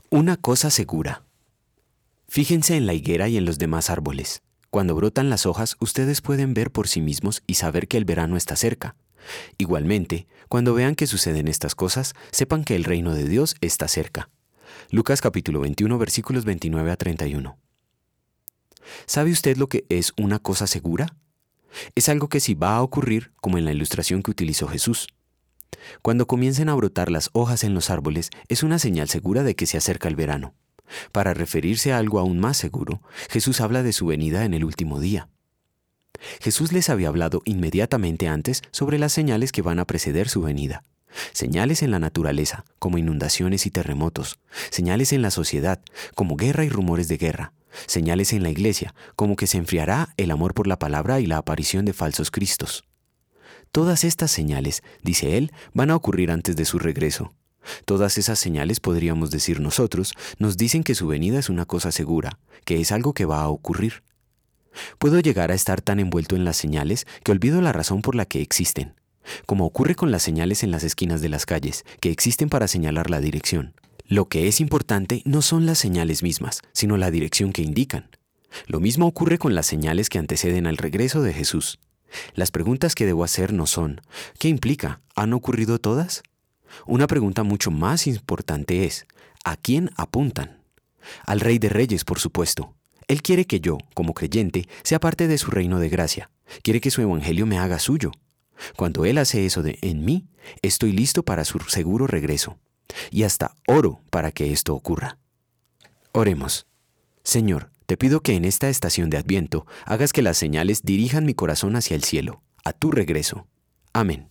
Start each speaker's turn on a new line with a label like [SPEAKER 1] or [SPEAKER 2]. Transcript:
[SPEAKER 1] Una cosa segura. Fíjense en la higuera y en los demás árboles. Cuando brotan las hojas, ustedes pueden ver por sí mismos y saber que el verano está cerca. Igualmente, cuando vean que suceden estas cosas, sepan que el reino de Dios está cerca. Lucas capítulo 21, versículos 29 a 31. ¿Sabe usted lo que es una cosa segura? Es algo que sí va a ocurrir, como en la ilustración que utilizó Jesús. Cuando comiencen a brotar las hojas en los árboles, es una señal segura de que se acerca el verano. Para referirse a algo aún más seguro, Jesús habla de su venida en el último día. Jesús les había hablado inmediatamente antes sobre las señales que van a preceder su venida. Señales en la naturaleza, como inundaciones y terremotos. Señales en la sociedad, como guerra y rumores de guerra. Señales en la iglesia, como que se enfriará el amor por la palabra y la aparición de falsos cristos. Todas estas señales, dice él, van a ocurrir antes de su regreso. Todas esas señales, podríamos decir nosotros, nos dicen que su venida es una cosa segura, que es algo que va a ocurrir. Puedo llegar a estar tan envuelto en las señales que olvido la razón por la que existen, como ocurre con las señales en las esquinas de las calles, que existen para señalar la dirección. Lo que es importante no son las señales mismas, sino la dirección que indican. Lo mismo ocurre con las señales que anteceden al regreso de Jesús. Las preguntas que debo hacer no son, ¿qué implica? ¿Han ocurrido todas? Una pregunta mucho más importante es, ¿a quién apuntan? Al Rey de Reyes, por supuesto. Él quiere que yo, como creyente, sea parte de su reino de gracia. Quiere que su evangelio me haga suyo. Cuando Él hace eso en mí, estoy listo para su seguro regreso. Y hasta oro para que esto ocurra. Oremos. Señor, te pido que en esta estación de Adviento hagas que las señales dirijan mi corazón hacia el cielo, a tu regreso. Amén.